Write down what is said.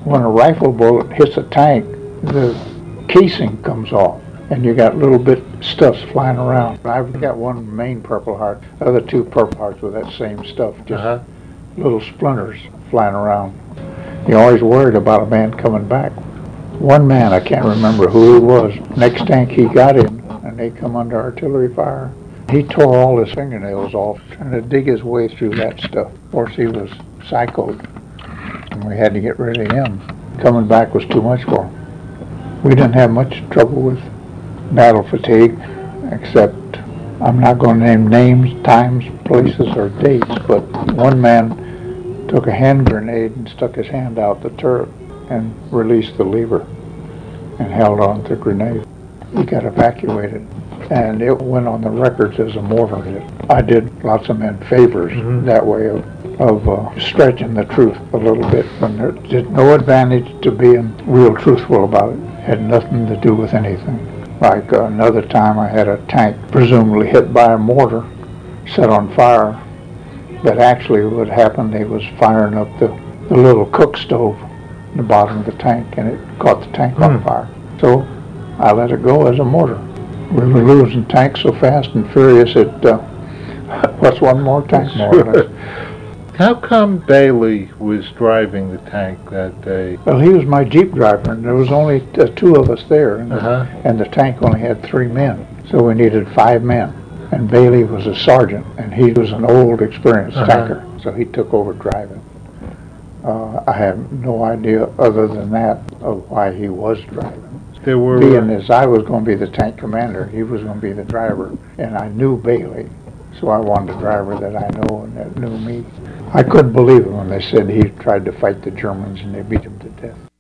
when a rifle bullet hits a tank, the casing comes off, and you got little bit stuffs flying around. I've got one main Purple Heart, other two Purple Hearts with that same stuff, just little splinters flying around. You're always worried about a man coming back. One man, I can't remember who he was, next tank he got in, and they come under artillery fire. He tore all his fingernails off trying to dig his way through that stuff. Of course, he was psychoed, and we had to get rid of him. Coming back was too much for him. We didn't have much trouble with battle fatigue, except I'm not going to name names, times, places, or dates, but one man took a hand grenade and stuck his hand out the turret and released the lever and held on to the grenade. He got evacuated, and it went on the records as a mortar hit. I did lots of men favors that way of stretching the truth a little bit, when there's no advantage to being real truthful about it. It had nothing to do with anything. Like another time I had a tank presumably hit by a mortar, set on fire, but actually what happened, they was firing up the little cook stove in the bottom of the tank, and it caught the tank on fire. So I let it go as a mortar. We were losing tanks so fast and furious what's one more tank more or less. How come Bailey was driving the tank that day? Well, he was my Jeep driver, and there was only two of us there, and the tank only had 3 men, so we needed 5 men. And Bailey was a sergeant, and he was an old, experienced tanker, so he took over driving. I have no idea other than that of why he was driving. Being as I was going to be the tank commander, he was going to be the driver, and I knew Bailey, so I wanted a driver that I know and that knew me. I couldn't believe it when they said he tried to fight the Germans and they beat him to death.